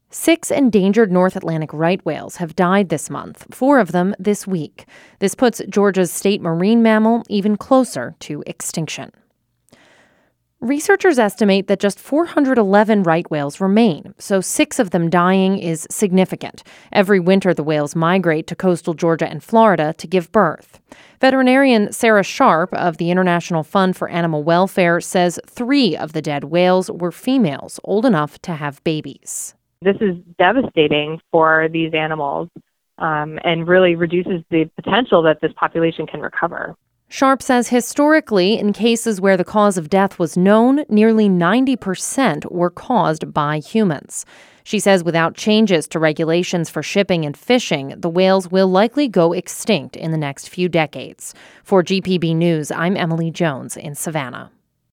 6 endangered North Atlantic right whales have died this month, 4 of them this week. This puts Georgia's state marine mammal even closer to extinction. Researchers estimate that just 411 right whales remain, so 6 of them dying is significant. Every winter, the whales migrate to coastal Georgia and Florida to give birth. Veterinarian Sarah Sharp of the International Fund for Animal Welfare says 3 of the dead whales were females old enough to have babies. This is devastating for these animals and really reduces the potential that this population can recover. Sharp says historically, in cases where the cause of death was known, nearly 90% were caused by humans. She says without changes to regulations for shipping and fishing, the whales will likely go extinct in the next few decades. For GPB News, I'm Emily Jones in Savannah.